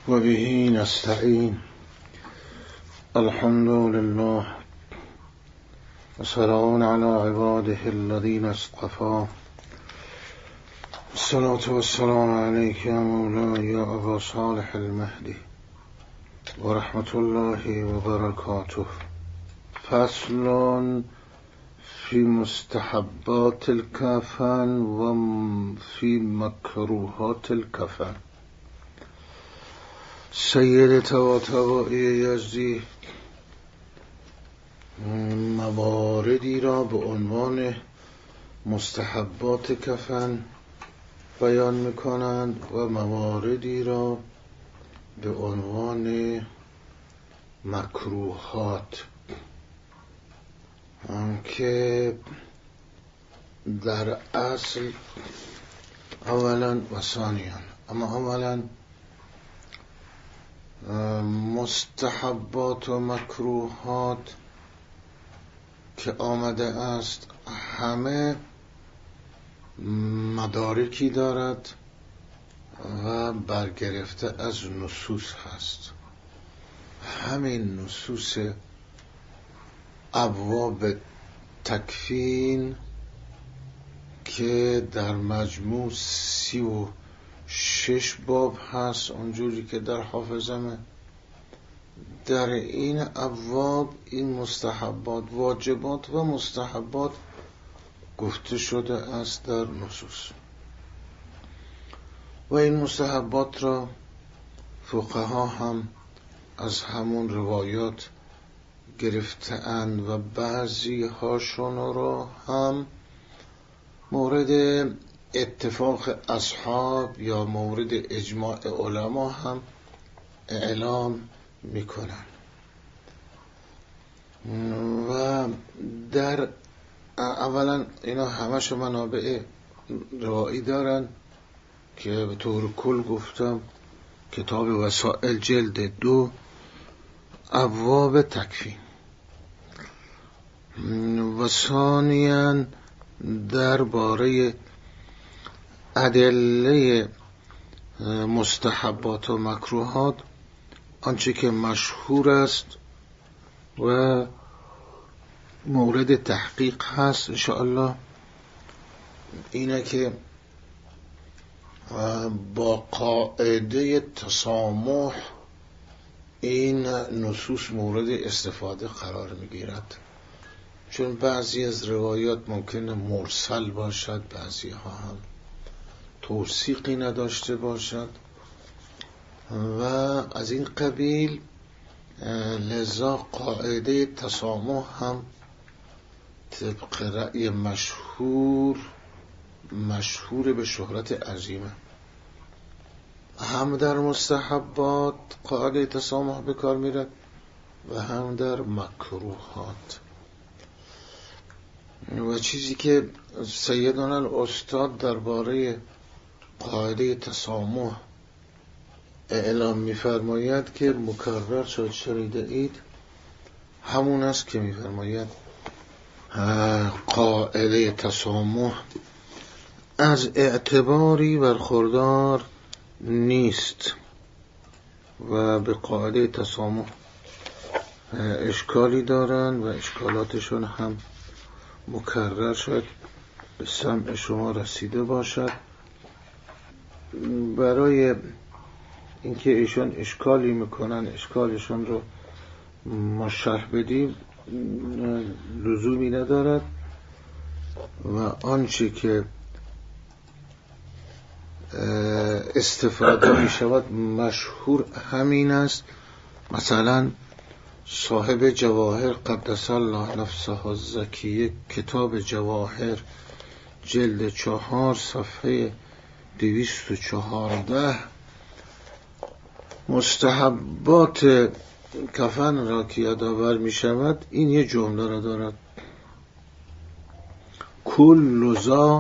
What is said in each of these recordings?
وبه نستعين. الحمد لله وسلام على عباده الذين اصطفى. الصلاة والسلام عليك يا مولاي يا أبا صالح المهدي ورحمة الله وبركاته. فصل في مستحبات الكفن وفي مكروهات الكفن. سید طباطبایی یزدی مواردی را به عنوان مستحبات کفن بیان می‌کنند و مواردی را به عنوان مکروهات که در اصل اولا و ثانیا، اما اولا مستحبات و مکروهات که آمده است همه مدارکی دارد و برگرفته از نصوص هست. همین نصوص ابواب تکفین که در مجموع 36 باب هست اونجوری که در حافظمه، در این ابواب این مستحبات، واجبات و مستحبات گفته شده است در نصوص. و این مستحبات را فقها هم از همون روایات گرفته‌اند و بعضی هاشون را هم مورد اتفاق اصحاب یا مورد اجماع علما هم اعلام میکنن. و در اولا اینا همش منابع روایی دارن که به طور کل گفتم کتاب وسائل جلد 2 ابواب تکفین. و ثانیاً درباره ادله مستحبات و مکروهات آنچه که مشهور است و مورد تحقیق هست انشاءالله اینه که با قاعده تسامح این نصوص مورد استفاده قرار میگیرد، چون بعضی از روایات ممکنه مرسل باشد، بعضی ها هم توثیقی نداشته باشد و از این قبیل. لذا قاعده تسامح هم طبق رأی مشهور به شهرت عظیمه، هم در مستحبات قاعده تسامح به کار میره و هم در مکروهات. و چیزی که سیدنا الاستاد درباره قاعده تسامح اعلام می‌فرماید که مکرر شد شنیده اید، همون است که می‌فرماید قاعده تسامح از اعتباری برخوردار نیست و به قاعده تسامح اشکالی دارن و اشکالاتشون هم مکرر شد به سمع شما رسیده باشد. برای اینکه ایشان اشکالی میکنن اشکالشون رو ما شرح بدیم لزومی ندارد و آنچه که استفاده میشود مشهور همین است. مثلا صاحب جواهر قدس الله نفسه الزکیه کتاب جواهر جلد 4 صفحه 214 مستحبات کفن را که یادآور می شود این یه جمله را دارد: کل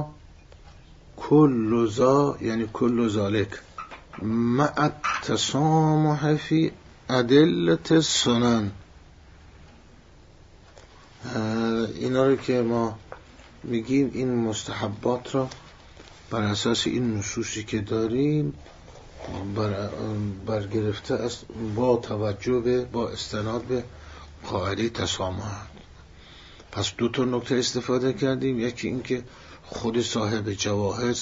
ذا یعنی کل ذالک مع التسامح فی ادلة السنن. اینا رو که ما میگیم این مستحبات را بر اساس این نصوصی که داریم برگرفته است با توجه به با استناد به قاعده تسامح. پس دو تا نکته استفاده کردیم، یکی این که خود صاحب جواهر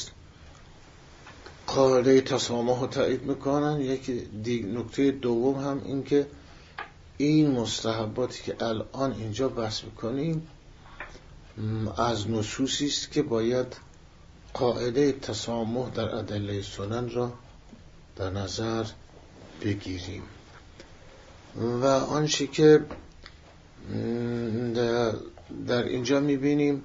قاعده تسامح رو تایید میکنن، یکی نکته دوم هم این که این مستحباتی که الان اینجا بحث میکنیم از نصوصی است که باید قاعده تسامح در ادله سنن را در نظر بگیریم. و آنچه که در اینجا میبینیم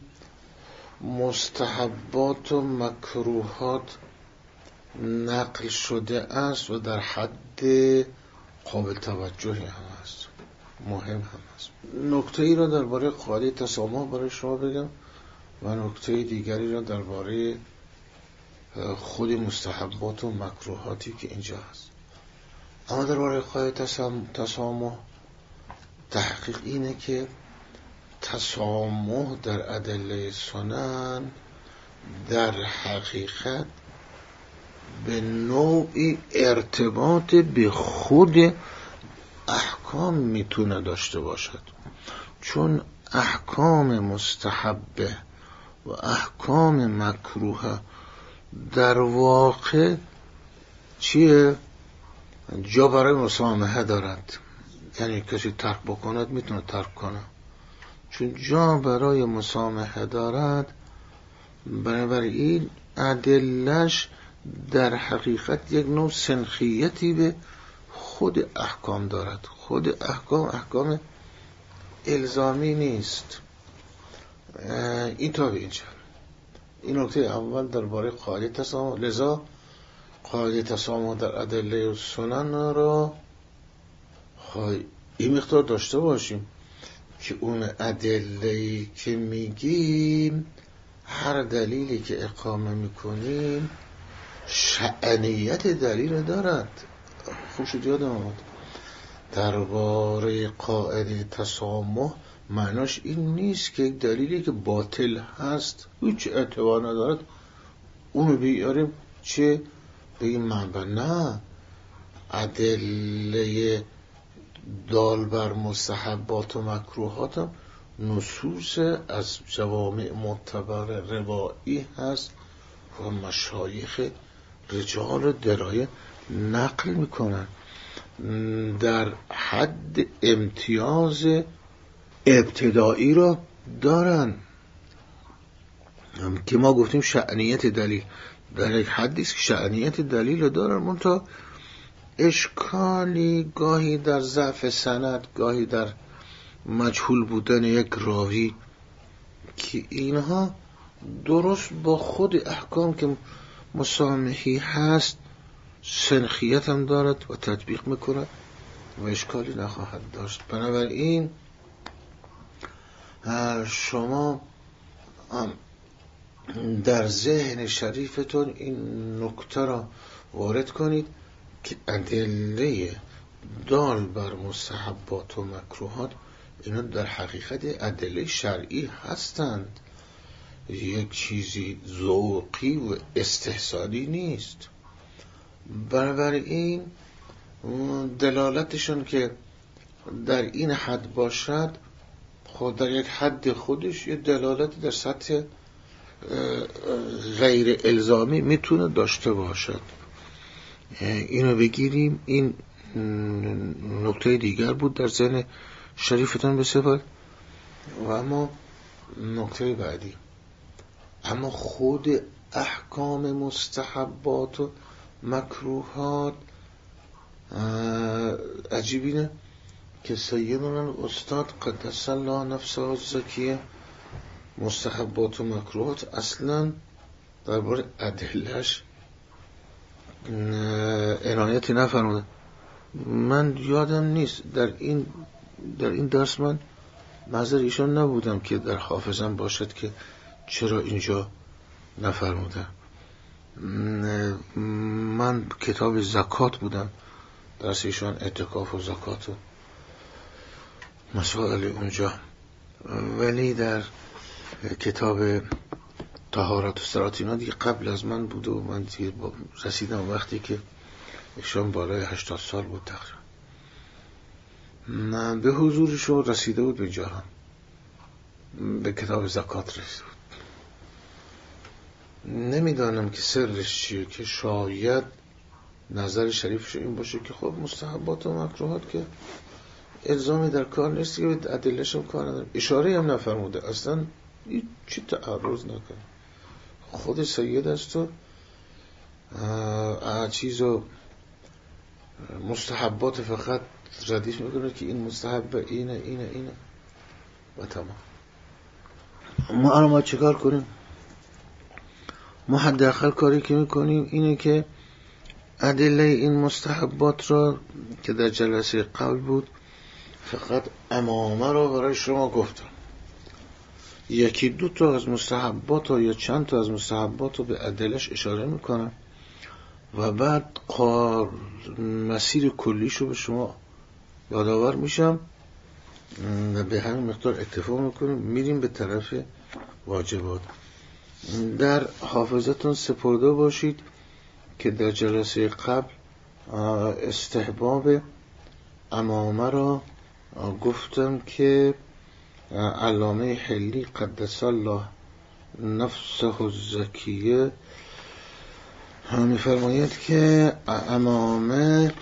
مستحبات و مکروهات نقل شده است و در حد قابل توجهی هم است، مهم هم است. نکته ای را درباره قاعده تسامح برای شما بگم و نکته دیگری را درباره خود مستحبات و مکروهاتی که اینجا هست. اما درباره قاعده تسامح تحقیق اینه که تسامح در ادله سنن در حقیقت به نوعی ارتباط به خود احکام میتونه داشته باشد، چون احکام مستحبه و احکام مکروه در واقع چیه؟ جا برای مسامحه دارد، یعنی کسی ترک بکند میتونه ترک کنه، چون جا برای مسامحه دارد بنابراین ادله‌اش در حقیقت یک نوع سنخیتی به خود احکام دارد. خود احکام الزامی نیست. این تا به اینجا این نکته اول درباره قاعده تسامح. لذا قاعده تسامح در ادله سنن را این مقدار داشته باشیم که اون ادله‌ای که میگیم هر دلیلی که اقامه میکنیم شأنیت دلیل دارد. خوب شد یادم آمد درباره قاعده تسامح معناش این نیست که یک دلیلی که باطل هست هیچ اعتبار ندارد اونو بیاریم چه به این منبع. نه، ادله دال بر مستحبات و مکروهات هم نصوص از جوامع معتبر روایی هست و مشایخ رجال درایه نقل میکنن در حد امتیاز ابتدایی را دارن که ما گفتیم شأنیت دلیل در یک حدی که شأنیت دلیل را دارن، منتها اشکالی گاهی در ضعف سند، گاهی در مجهول بودن یک راوی که اینها درست با خود احکام که مسامحی هست سنخیت هم دارد و تطبیق میکند و اشکالی نخواهد داشت. بنابراین شما در ذهن شریفتون این نکته را وارد کنید که ادله دال بر مستحبات و مکروهات اینا در حقیقت ادله شرعی هستند، یک چیزی ذوقی و استحسانی نیست. بنابراین دلالتشون که در این حد باشد خود در یک حد خودش یه دلالتی در سطح غیر الزامی میتونه داشته باشد. اینو بگیریم. این نکته دیگر بود در ذهن شریفتان بسپار. و اما نکته بعدی، اما خود احکام مستحبات و مکروهات عجیب اینه که سیدنا استاد قدس الله نفسه الزکیه مستحبات و مکروهات اصلا درباره ادله‌اش عنایتی نفرمودن. من یادم نیست در این درس من نظر ایشان نبودم که در حافظم باشد که چرا اینجا نفرمودن. من کتاب زکات بودم درس ایشان، اعتکاف و زکات و مسائل اونجا، ولی در کتاب طهارت و صلات اینا دیگه قبل از من بود و من رسیدم وقتی که ایشان بالای 80 سال بود تقریبا. به حضورشو رسیده بود به جا هم به کتاب زکات رسیده بود. نمیدانم که سرش چیه که شاید نظر شریفش این باشه که خب مستحبات و مکروهات که الزامی در کار نیست که به ادله‌شون کار ندارم. اشاره هم نفرموده، اصلا چی تعرض نکنه. خود سید است و چیز و مستحبات فقط ردیف میکنه که این مستحب اینه و تمام. ما چه کار کنیم؟ ما حداقل کاری که میکنیم اینه که ادله این مستحبات را که در جلسه قبل بود فقط امامه را برای شما گفتم. یکی دو تا از مستحبات یا چند تا از مستحبات رو به ادلهش اشاره میکنم و بعد مسیر کلیشو به شما یادآور میشم و به همین مقدار اکتفا میکنیم، میریم به طرف واجبات. در حافظتون سپرده باشید که در جلسه قبل استحباب امامه را گفتم که علامه حلی قدس الله نفسه الزکیه می‌فرماید که امامه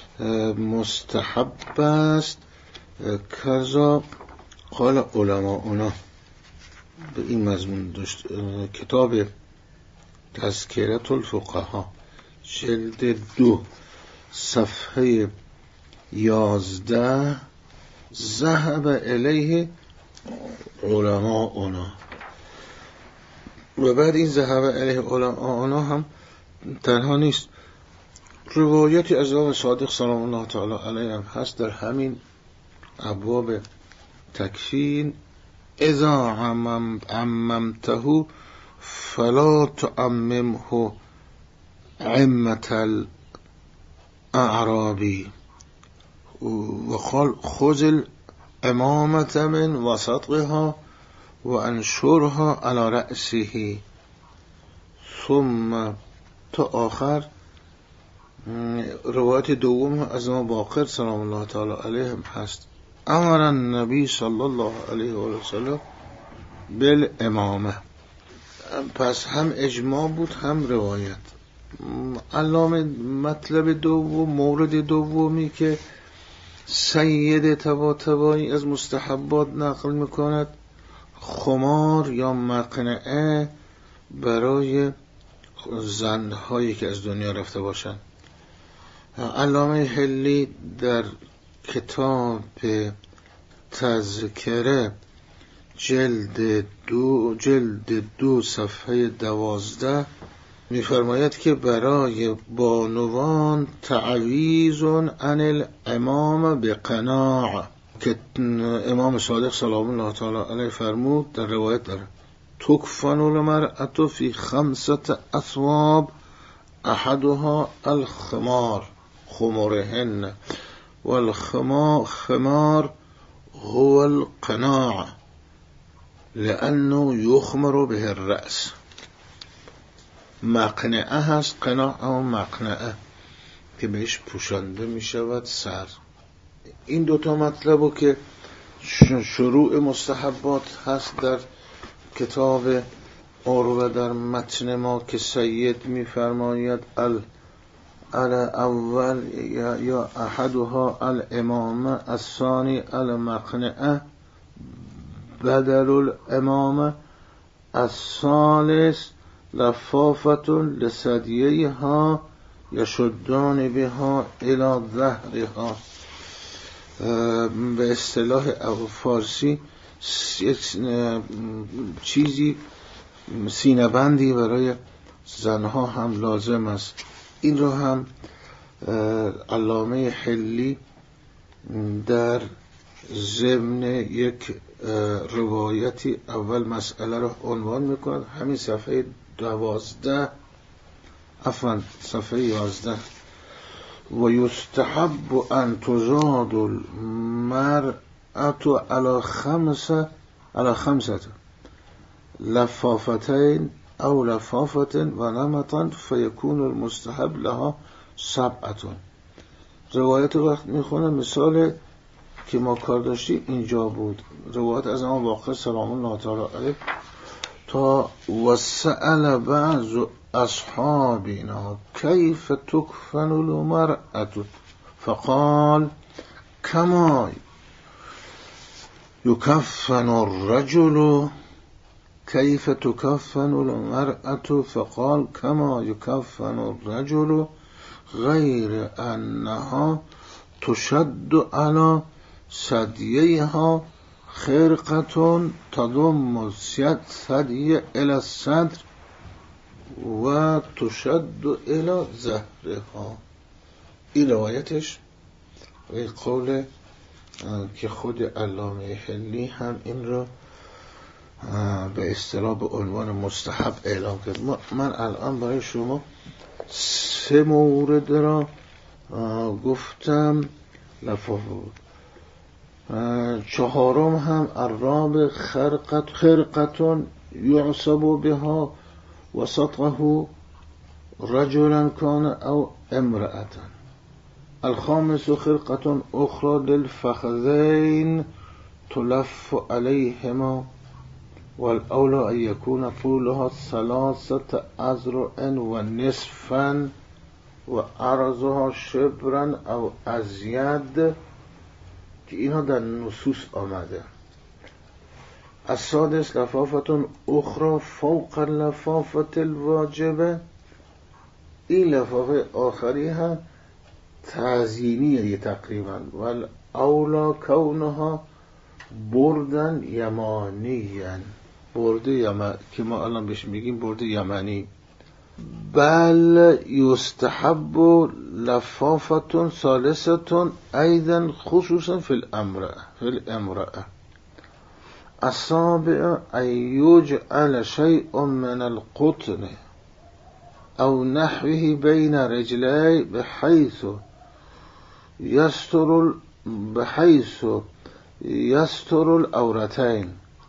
مستحب است، کذا قال علماؤنا. به این مضمون داشت کتاب تذکرة الفقها جلد 2 صفحه 11 ذهب الیه علماؤنا. و بعد این ذهب الیه علماؤنا هم تنها نیست، روایتی از آقای صادق سلام الله تعالی علیه هم هست در همین ابواب تکفین: اذا عممته فلا تعممه عمة الاعرابی و قال خذ الامامة من وسطها و انشرها على رأسه. ثم تا آخر روایت دوم از ما باقر سلام الله تعالی علیهم هست: امر النبی صلی الله علیه و سلم بالامامه. پس هم اجماع بود هم روایت. علامه مطلب دوم، مورد دومی که سید طباطبایی از مستحبات نقل میکند، خمار یا مقنعه برای زنهایی که از دنیا رفته باشند. علامه حلی در کتاب تذکره جلد 2 صفحه 12 می‌فرماید که برای بانوان تعویض عن الامام بقناع، که امام صادق سلام الله تعالی علیه فرمود در روایت داره: تکفن المرأة فی 5 اثواب احدها الخمار خمرهن والخمار هو القناع لانه یخمر به الرأس. مقنعه هست، قناع و مقنعه که بهش پوشانده می شود سر. این دوتا مطلبو که شروع مستحبات هست در کتاب عروه در متن ما که سید می فرماید اول یا احدها الامامه الثانی المقنعه بدل الامامه الثالث لفافة لثدییها یشدان بها الى ظهرها. به اصطلاح فارسی چیزی سینه بندی برای زنها هم لازم است. این رو هم علامه حلی در ضمن یک روایتی اول مسئله رو عنوان میکند، همین صفحه 12 صفحه 11: و یستحب ان تزاد المرأة على 5 لفافتين او لفافة و نمطا فیکون المستحب لها سبعتون. روایت وقت میخونه مثال که ما کار داشتیم اینجا بود. روایت از امام باقر سلام الله تعالی علیه تا وسأل بعض اصحابنا کیف تکفن المرأة فقال کما یکفن الرجل کیف تکفن المرأة فقال کما یکفن الرجل غیر انها تشد على ثدییها خرقة تضم الثدی الى الصدر و تشد الى ظهرها. این روایتش و این قول که خود علامه حلی هم این رو به اصطلاح به عنوان مستحب اعلام کرد. من الان برای شما 3 مورد را گفتم لفاف بود. 4م هم الراب خرقة یعصب بها وسطه رجلا كان او امرأة. الخامس خرقة اخرى للفخذين تلف عليهما والأولى أن يكون طولها 3 أذرع ونصفا وعرضها شبرا او ازید، که اینها در نصوص آمده. السادس لفافة اخرى فوق اللفافة الواجبه. این لفافه آخری هم تعظیمیه تقریبا. والاولا کونها بردن یمانیان، برد یمن که ما الان بهش میگیم برد یمنی. بل یستحب لفافة ثالثة ایضا خصوصا فی الامرأة. السابع ان یجعل شیء من القطن او نحوه بین رجلی بحيث يستر العورتين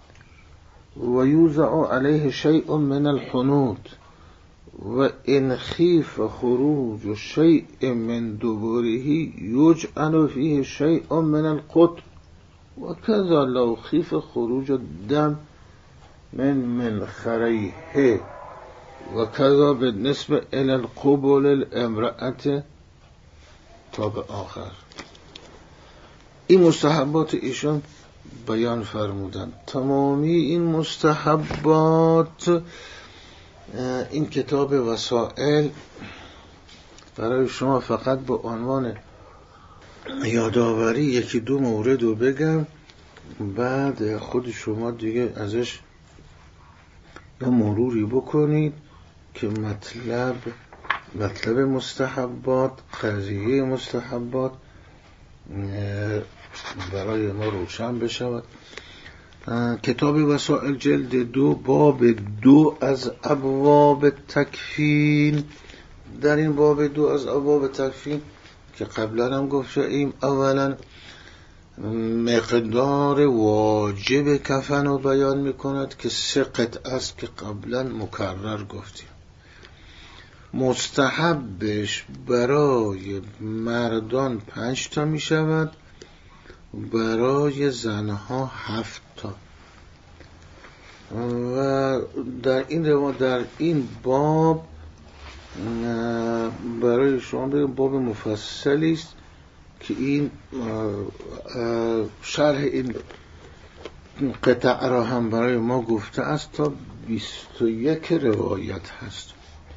ويوزع عليه شيء من الحنوط وإن خيف خروج شيء من دبره يجعل فيه شيء من القطن وكذا لو خيف خروج الدم من منخريه وكذا بالنسبة إلى القبول الامرأة تا به آخر. این مستحبات ایشان بیان فرمودن. تمامی این مستحبات این کتاب وسائل برای شما فقط به عنوان یادآوری 1-2 مورد رو بگم، بعد خود شما دیگه ازش یه مروری بکنید که مطلب مستحبات، قضیه مستحبات برای ما روشن بشود. کتاب وسائل جلد 2 باب 2 از ابواب تکفین. در این باب 2 از ابواب تکفین که قبلا هم گفتیم، اولا مقدار واجب کفن رو بیان میکند که 3 قطعه است که قبلا مکرر گفتیم. مستحبش برای مردان 5 تا می شود، برای زنها 7 تا. و در این باب برای شما بگم باب مفصلی است که این شرح این قطع را هم برای ما گفته است. تا 21 روایت هست.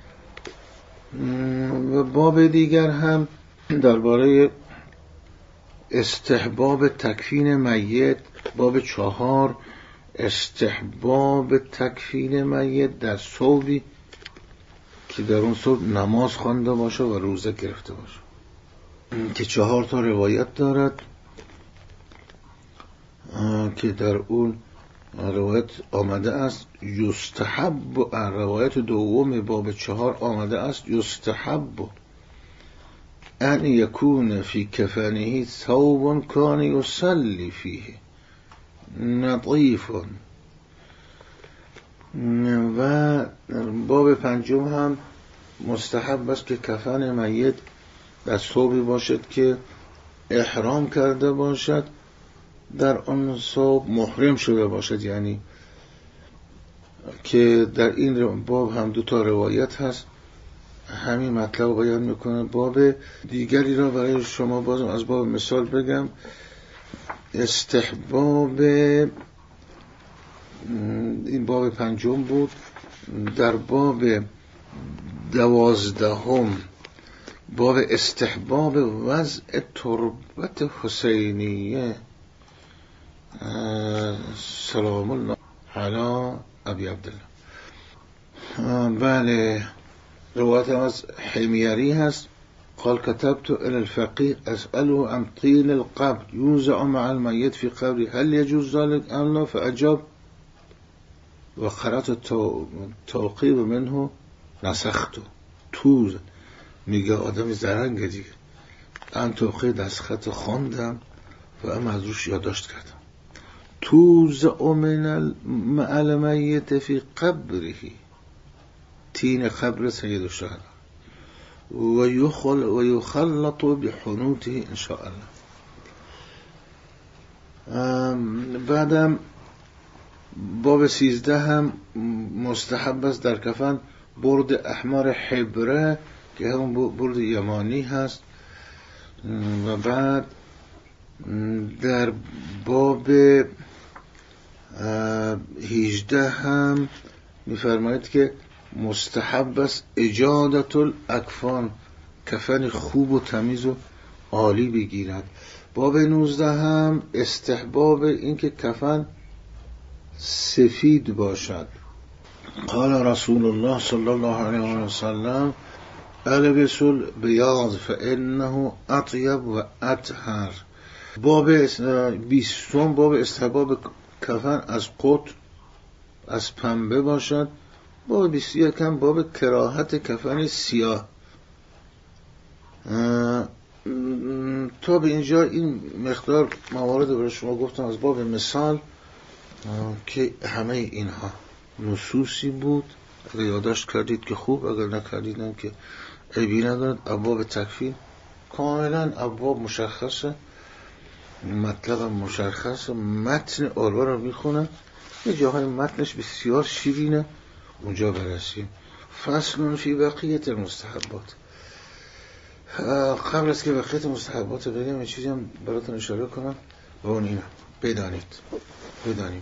و باب دیگر هم درباره استحباب تکفین میت، باب 4 استحباب تکفین میت در ثوبی که در اون ثوب نماز خوانده باشه و روزه گرفته باشه، که 4 تا روایت دارد که در اون روایت آمده است یستحب. روایت دوم باب 4 آمده است یستحب ان یکون فی کفنه ثوب کان یصلی فیه نظیف. و باب 5 هم مستحب است که کفن میت در صوبی باشد که احرام کرده باشد، در آن صوب محرم شده باشد. یعنی که در این باب هم 2 روایت هست، همین مطلب بیان میکنه. باب دیگری را برای شما بازم از باب مثال بگم. استحباب، این باب 5 بود. در باب 12 باب استحباب وضع تربت حسینیه سلام الله علی ابی عبدالله. بله، روایت از حمیری هست. قال كتبت الى الفقيه اسأله عن طين القبر يوزع مع الميت في قبره هل يجوز ذلك ام لا، فاجاب وقرأت التوقيب منه نسخته. توز میگه آدم زرنگ دیگه، من توقیه نسخت خواندم و اما از روش یادداشت کردم. توزع من مع المیت فی قبره، تین قبر سید الشهداء و یخلط بحنوته ان شاء الله. بعدم باب 13 هم مستحب است در کفن برد احمر حبره که همون برد یمانی هست. و بعد در باب 18 هم میفرماید که مستحب است اجادت الاکفان، کفن خوب و تمیز و عالی بگیرد. باب 19 هم استحباب این که کفن سفید باشد. قال رسول الله صلی الله علیه و سلم البسوا البیاض فانه اطیب و اطهر. باب 20 باب استحباب کفن از قطن، از پنبه باشد. باب 21 هم باب کراهت کفن سیاه. تا به اینجا این مقدار موارد برای شما گفتم از باب مثال که همه اینها نصوصی بود. اگر یادداشت کردید که خوب، اگر نکردیدم که عیبی ندارد. ابواب تکفین کاملا ابواب مشخصه، مطلب مشخصه. متن عروه رو میخونم، یه جاهای متنش بسیار شیرینه، اونجا برسیم. فصل فی بقیت المستحبات. قبل از که بقیت مستحبات بگم یه چیزی هم براتون اشاره کنم و اون اینه بدانیم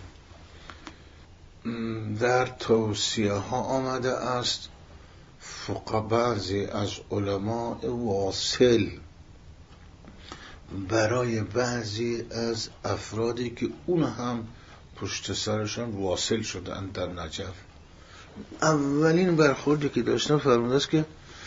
در توصیه ها آمده است بعضی از علماء واصل برای بعضی از افرادی که اون هم پشت سرشان واصل شدن در نجف، اولین برخوردی که داشتن فرموده است که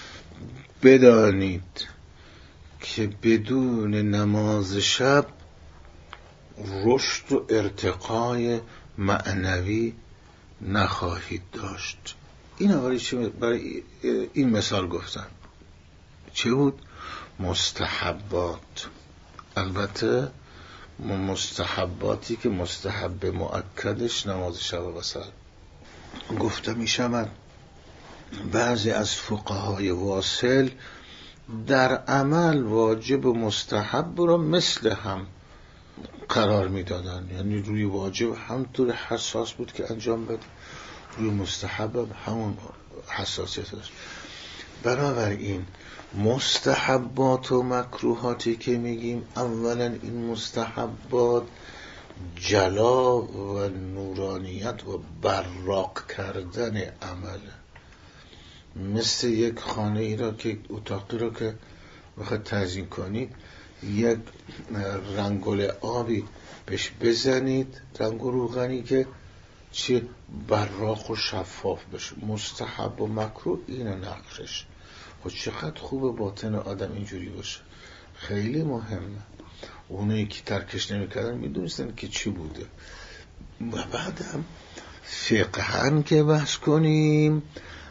بدانید که بدون نماز شب رشد و ارتقای معنوی نخواهید داشت. این برای این مثال گفتن. چه بود؟ مستحبات. البته مستحباتی که مستحب مؤکدش نماز شب و وسط گفته می شود. بعضی از فقهای واصل در عمل واجب و مستحب را مثل هم قرار می دادن. یعنی روی واجب همطور حساس بود که انجام بده، روی مستحب همون حساسیت داشت. بنابراین مستحبات و مکروهاتی که میگیم، اولا این مستحبات جلا و نورانیت و براق کردن عمله. مثل یک خانه ای را که اتاقی را که بخواید تزیین کنید، یک رنگل آبی بهش بزنید، رنگ روغنی که چه براق و شفاف بشه. مستحب و مکروه اینه نقشش. خود چقدر خوبه باطن آدم اینجوری باشه، خیلی مهمه. اونایی که ترکش نمی‌کردن میدونستن که چی بوده. و بعدم فقهن که بحث کنیم،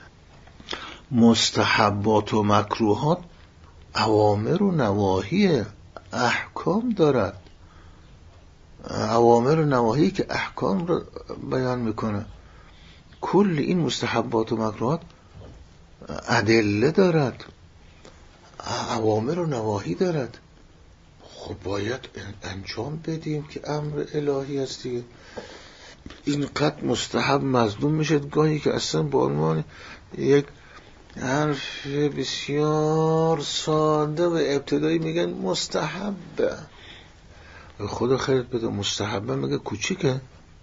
مستحبات و مکروهات اوامر و نواهی احکام دارد. اوامر و نواهی که احکام رو بیان میکنه. کل این مستحبات و مکروهات ادله دارد. اوامر و نواهی دارد. خب باید انجام بدیم که امر الهی است دیگه. اینقدر مستحب مظلوم میشه گاهی که اصلا با عنوان یک حرف بسیار ساده و ابتدایی میگن مستحبه. خدا خیرت بده، مستحبه میگه کوچیکه.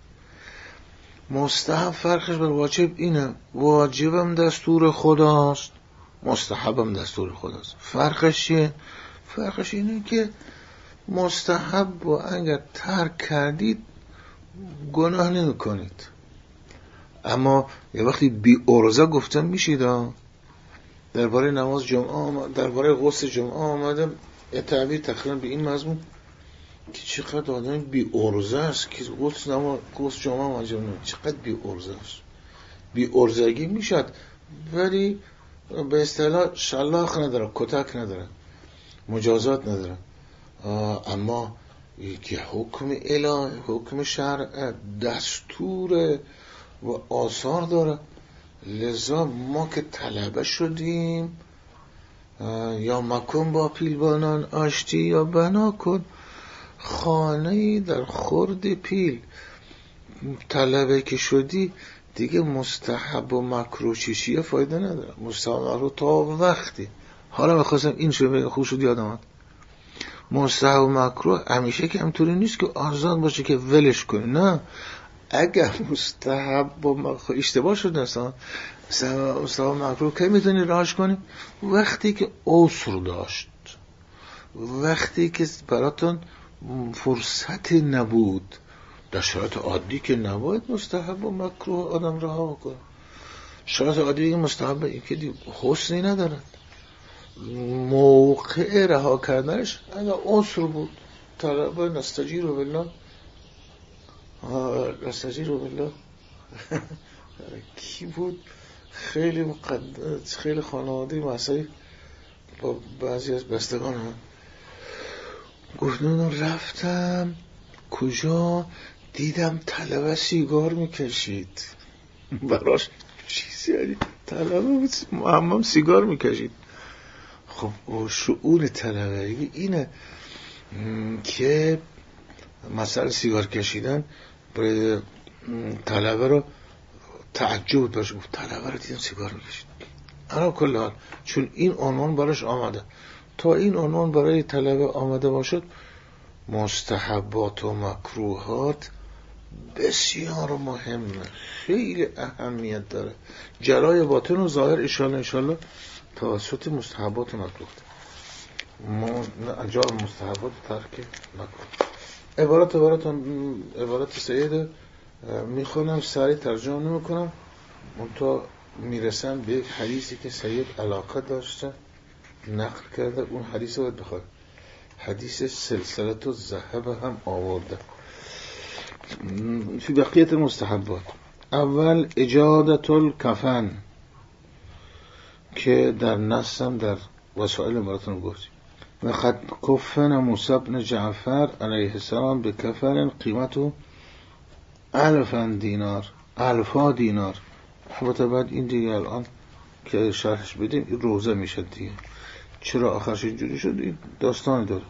مستحب فرقش بر واجب اینه، واجبم دستور خداست، مستحبم دستور خداست. فرقش چیه؟ فرقش اینه که مستحب و اگر ترک کردید گناه نمی کنید، اما یه وقتی بی ارزه گفتن میشید. درباره نماز جمعه درباره غسل جمعه آمده یه تعبیر تقریبا به این مضمون که چقدر آدم بی ارزه است که غسل جمعه انجام نمیده. چقدر بی ارزه است. بی ارزگی میشد ولی به اصطلاح شلاخ نداره، کتک نداره، مجازات نداره. اما که حکم الهی، حکم شرع، دستور و آثار داره. لذا ما که طلبه شدیم یا مکن با پیلبانان آشتی یا بنا کن خانه‌ای در خرد پیل. طلبه که شدی دیگه مستحب و مکروه چیشیه فایده نداره. مستحب رو تا وقتی حالا میخواستم این شو بگم خوب شد یادم اومد. مستحب و مکروه همیشه که همطوری نیست که آزاد باشه که ولش کنی. نه، اگر مستحب و مکروه اشتباه شد اصلا مستحب و مکروه که میتونی راهش کنی وقتی که عذر داشت، وقتی که براتون فرصت نبود. در شرایط عادی که نباید مستحب و مکروه آدم رها کنه. شرایط عادی که مستحب این که حسنی ندارد. موقع رها کردنش اگر عذر بود، طلب نستجیر بالله کی بود خیلی خانواده مسایی با بعضی از بستگان هم گفتن رفتم کجا دیدم طلبه سیگار میکشید. براش چیزی یعنی طلبه بود محمم سیگار میکشید. خب شعور طلبه اینه که مثلا سیگار کشیدن برای طلبه رو تعجب داشت. گفت طلبه رو دیدم سیگار میکشید. انا کل حال چون این عنوان براش آمده، تا این عنوان برای طلبه آمده باشد مستحبات و مکروهات بسیار مهمه، خیلی اهمیت داره. جلای باطن و ظاهر انشالله توسط مستحبات و مکروه انجام مستحبات ترک مکروه. عبارت سید میخونم سریع ترجمه نمیکنم منتها میرسم به یک حدیثی که سید علاقه داشته نقل کرده. اون حدیث رو بخواد حدیث سلسلت الذهب هم آورده. فی بقیت المستحبات اول اجادت الکفن که در نصم در وسائل براتون گفتیم. و خد کفن موسی بن جعفر علیه السلام به کفن قیمتو 1000 دینار، 1000 دینار. البته بعد این دیگه الان که شرحش بدیم این روزه میشه دیگه. چرا آخرش اینجوری شد این داستانی داره.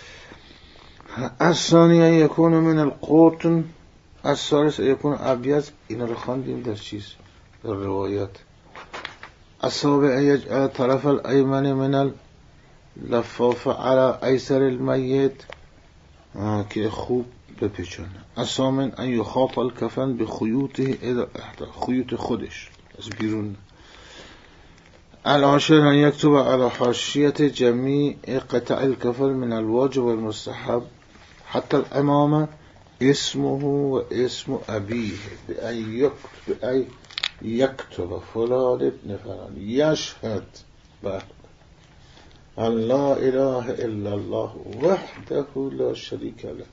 الثانیه یکون من القطن، الثالث یکون ابیض. اینا رو خواندیم در چیز در روایات. السابع یجعل طرف الایمن من اللفاف على ایسر المیت که خوب بپیچونه. الثامن ان یخاط الکفن بخیوطه خیوط خودش از بیرون. العاشر ان یکتب على حاشیت جمیع قطع الکفن من الواجب والمستحب حتی الامامه اسمه و اسم ابیه بأن یکتب فلان ابن فلان یشهد ان لا اله الا الله وحده لا شریک له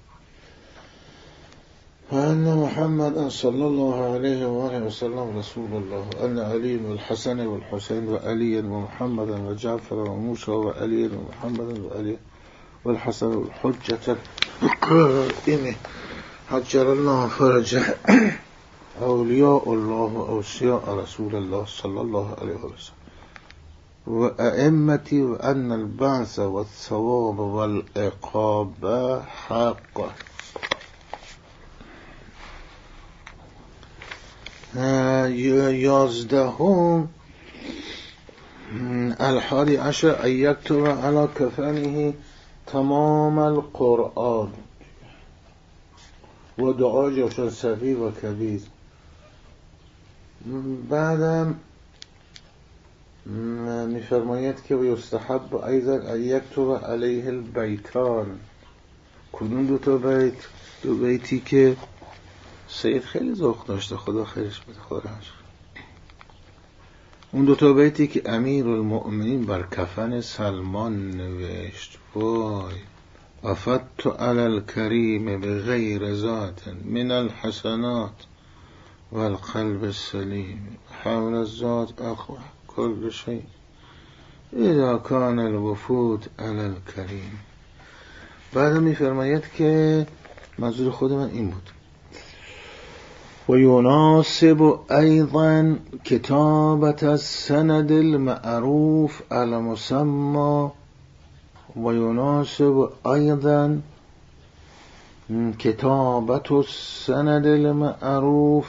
وأن محمد صلى الله عليه وآله وسلم رسول الله أن علي والحسن والحسين وعلي ومحمد وجعفر وموسى وعلي ومحمد وعلي والحسن والحجة القائمة حجر الله فرجه أولياء الله وأوصياء رسول الله صلى الله عليه وسلم و ائمتی و ان البعث و الثواب و العقاب حق. 11 الحادی عشر ان یکتب علی کفنه تمام القرآن و دعا جوشن صغیر و کبیر. بعدم میفرماید که یستحب ایضا ان یکتب علیه البیتان. کدوم دو بیتی که سید خیلی ذوق داشته، خدا خیرش بده، خورش. اون 2 بیتی که امیر المؤمنین بر کفن سلمان نوشت: وای افدت علی الکریم بغیر ذات من الحسنات والقلب السلیم حول الذات اخو کل شيء اذا كان الوفود علی الکریم. بعد میفرماید که منظور خود من این بود: و یناسب ایضا کتابت السند المعروف المسمى و یناسب ایضا کتابت السند المعروف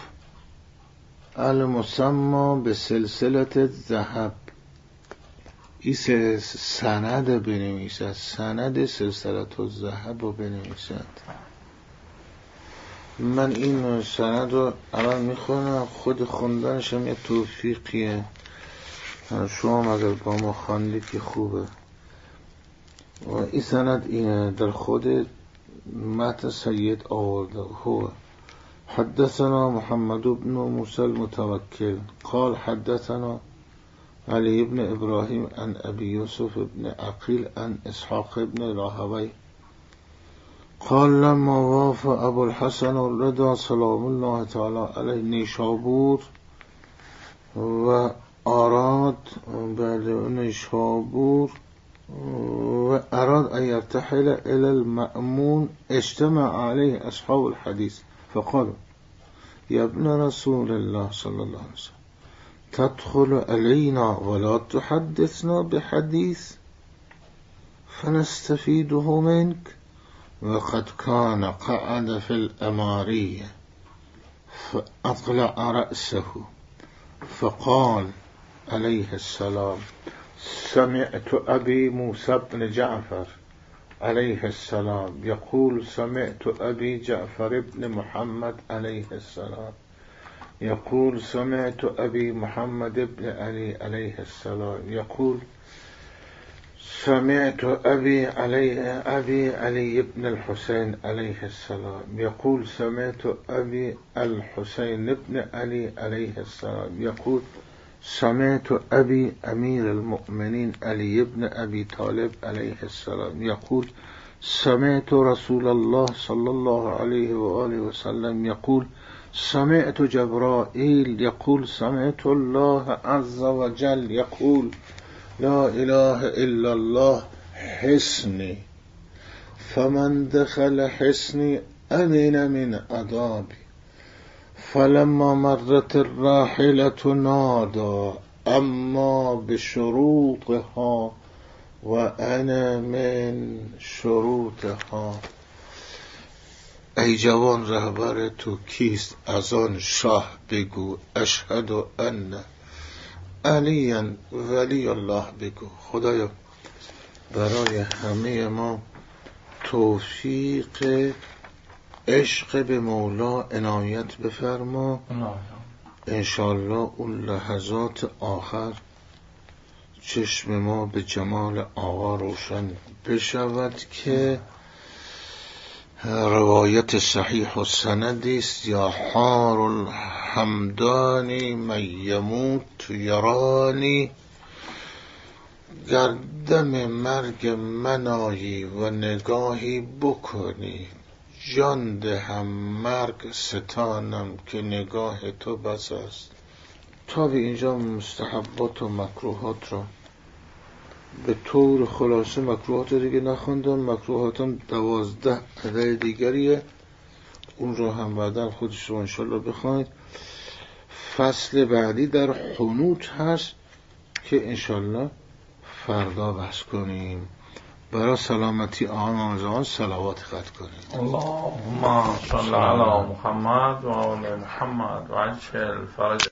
المسمى بسلسله الذهب. این سند بنویسد، سند سلسله الذهب رو بنویسد. من این سند رو الان میخونم، خود خوندنش هم یه توفیقیه. شما اگر با ما خواندید که خوبه. و این سند اینه در خود متن سید آورده: هو حدثنا محمد بن موسى المتوکل قال حدثنا علی بن ابراهیم عن ابی یوسف بن عقیل عن اسحاق بن راهوی قال لما وافى ابو الحسن الرضا سلام الله تعالی علیه نیشابور و اراد بعد نیشابور و اراد ان يرتحل الى المأمون اجتمع عليه اصحاب الحديث فقالوا يا ابن رسول الله صلى الله عليه وسلم تدخل علينا ولا تحدثنا بحديث فنستفيده منك وقد كان قعد في الأمارية فأطلع رأسه فقال عليه السلام سمعت أبي موسى بن جعفر عليه السلام يقول سمعت أبي جعفر بن محمد عليه السلام يقول سمعت أبي محمد بن علي عليه السلام يقول سمعت أبي علي بن الحسين عليه السلام يقول سمعت أبي الحسين بن علي عليه السلام يقول سمعت أبي أمير المؤمنين علي بن أبي طالب عليه السلام يقول سمعت رسول الله صلى الله عليه وآله وسلم يقول سمعت جبرائيل يقول سمعت الله عز وجل يقول لا إله إلا الله حصني فمن دخل حصني أمن من عذابي فلما مرت الراحلة نادى أما بشروطها وأنا من شروطها. ای جوان رهبر تو کیست؟ از آن شاه بگو اشهد ان علی ولی الله بگو. خدایا برای همه ما توفیق عشق به مولا عنایت بفرما. انشالله اون لحظات آخر چشم ما به جمال آقا روشن بشود که روایت صحیح و سندی است: یا حار الحمدانی من یموت یرانی. گردم مرگ من آیی و نگاهی بکنی، جان دهم مرگ ستانم که نگاه تو بس است. تا به اینجا مستحبات و مکروهات را به طور خلاصه، مکروهات دیگه نخوندم، مکروهاتم 12 عدد دیگریه، اون رو هم بعدا خودش رو انشالله بخواید. فصل بعدی در حنوت هست که انشالله فردا بحث کنیم. برای سلامتی آقای امام صلوات خط کنیم. اللهم صل علی محمد و آل محمد و عجل فرج